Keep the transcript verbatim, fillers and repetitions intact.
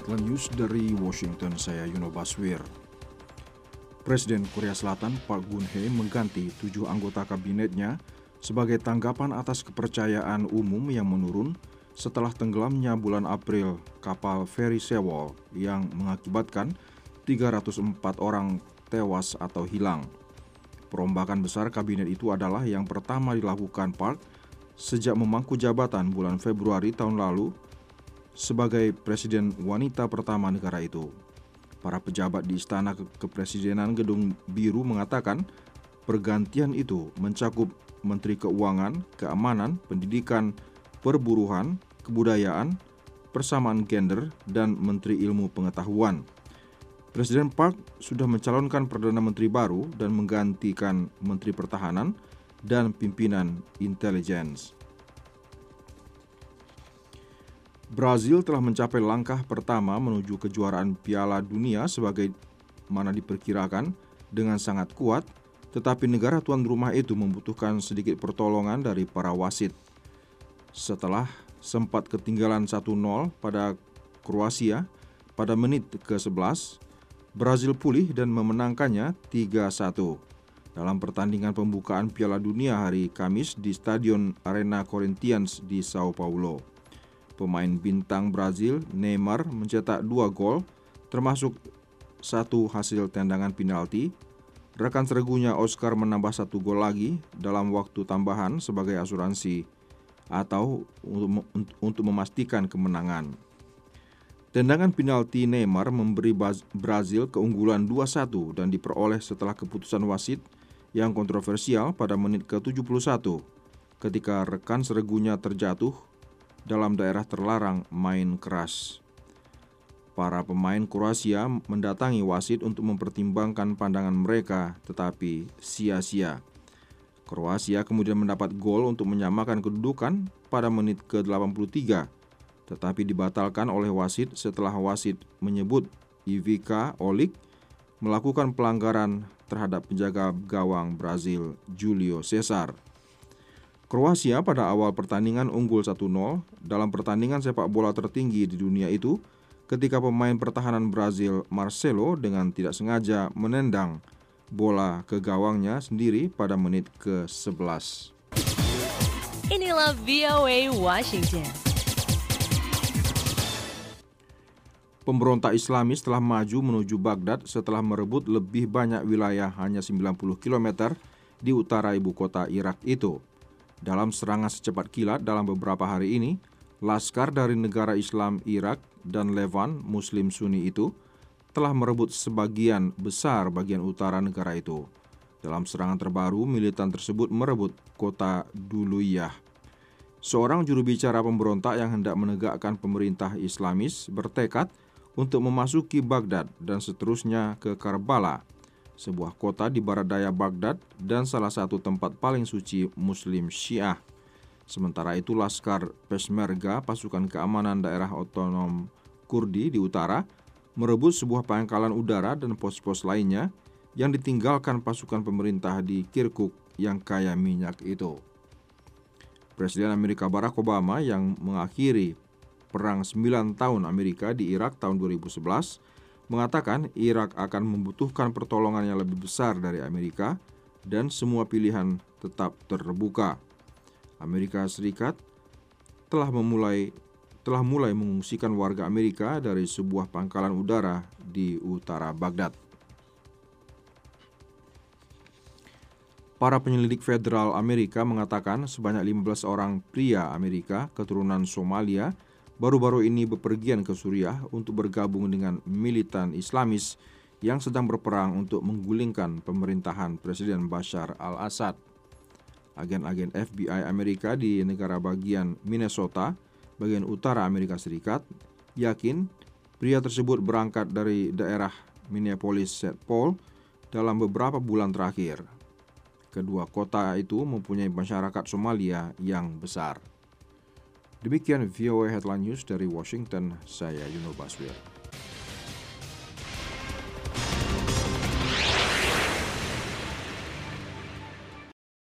Headline News dari Washington, saya Yuno Baswir. Presiden Korea Selatan Park Geun-hye mengganti tujuh anggota kabinetnya sebagai tanggapan atas kepercayaan umum yang menurun setelah tenggelamnya bulan April kapal feri Sewol yang mengakibatkan tiga ratus empat orang tewas atau hilang. Perombakan besar kabinet itu adalah yang pertama dilakukan Park sejak memangku jabatan bulan Februari tahun lalu sebagai presiden wanita pertama negara itu. Para pejabat di Istana Kepresidenan Gedung Biru mengatakan pergantian itu mencakup Menteri Keuangan, Keamanan, Pendidikan, Perburuhan, Kebudayaan, Persamaan Gender, dan Menteri Ilmu Pengetahuan. Presiden Park sudah mencalonkan Perdana Menteri baru dan menggantikan Menteri Pertahanan dan pimpinan intelijen. Brazil telah mencapai langkah pertama menuju kejuaraan Piala Dunia sebagai mana diperkirakan dengan sangat kuat, tetapi negara tuan rumah itu membutuhkan sedikit pertolongan dari para wasit. Setelah sempat ketinggalan satu nol pada Kroasia pada menit ke sebelas, Brazil pulih dan memenangkannya tiga satu. Dalam pertandingan pembukaan Piala Dunia hari Kamis di Stadion Arena Corinthians di Sao Paulo. Pemain bintang Brazil, Neymar, mencetak dua gol, termasuk satu hasil tendangan penalti. Rekan sergunya Oscar menambah satu gol lagi dalam waktu tambahan sebagai asuransi atau untuk, untuk memastikan kemenangan. Tendangan penalti Neymar memberi Brazil keunggulan dua satu dan diperoleh setelah keputusan wasit yang kontroversial pada menit ke tujuh puluh satu ketika rekan sergunya terjatuh dalam daerah terlarang main keras. Para pemain Kroasia mendatangi wasit untuk mempertimbangkan pandangan mereka, tetapi sia-sia. Kroasia kemudian mendapat gol untuk menyamakan kedudukan pada menit ke delapan puluh tiga, tetapi dibatalkan oleh wasit setelah wasit menyebut Ivica Olic melakukan pelanggaran terhadap penjaga gawang Brazil, Julio Cesar. Kroasia pada awal pertandingan unggul satu nol dalam pertandingan sepak bola tertinggi di dunia itu ketika pemain pertahanan Brazil Marcelo dengan tidak sengaja menendang bola ke gawangnya sendiri pada menit ke sebelas. Inilah V O A Washington. Pemberontak Islamis telah maju menuju Baghdad setelah merebut lebih banyak wilayah hanya sembilan puluh kilometer di utara ibu kota Irak itu. Dalam serangan secepat kilat dalam beberapa hari ini, laskar dari negara Islam Irak dan Levan Muslim Sunni itu telah merebut sebagian besar bagian utara negara itu. Dalam serangan terbaru, militan tersebut merebut kota Duluyah. Seorang juru bicara pemberontak yang hendak menegakkan pemerintah Islamis bertekad untuk memasuki Baghdad dan seterusnya ke Karbala, sebuah kota di barat daya Baghdad dan salah satu tempat paling suci Muslim Syiah. Sementara itu, Laskar Peshmerga, pasukan keamanan daerah otonom Kurdi di utara, merebut sebuah pangkalan udara dan pos-pos lainnya yang ditinggalkan pasukan pemerintah di Kirkuk yang kaya minyak itu. Presiden Amerika Barack Obama yang mengakhiri Perang sembilan tahun Amerika di Irak tahun dua ribu sebelas mengatakan Irak akan membutuhkan pertolongan yang lebih besar dari Amerika dan semua pilihan tetap terbuka. Amerika Serikat telah memulai telah mulai mengungsikan warga Amerika dari sebuah pangkalan udara di utara Baghdad. Para penyelidik federal Amerika mengatakan sebanyak lima belas orang pria Amerika keturunan Somalia baru-baru ini bepergian ke Suriah untuk bergabung dengan militan Islamis yang sedang berperang untuk menggulingkan pemerintahan Presiden Bashar al-Assad. Agen-agen F B I Amerika di negara bagian Minnesota, bagian utara Amerika Serikat, yakin pria tersebut berangkat dari daerah Minneapolis-Saint Paul dalam beberapa bulan terakhir. Kedua kota itu mempunyai masyarakat Somalia yang besar. Demikian V O A Headline News dari Washington, saya Yuno Baswir.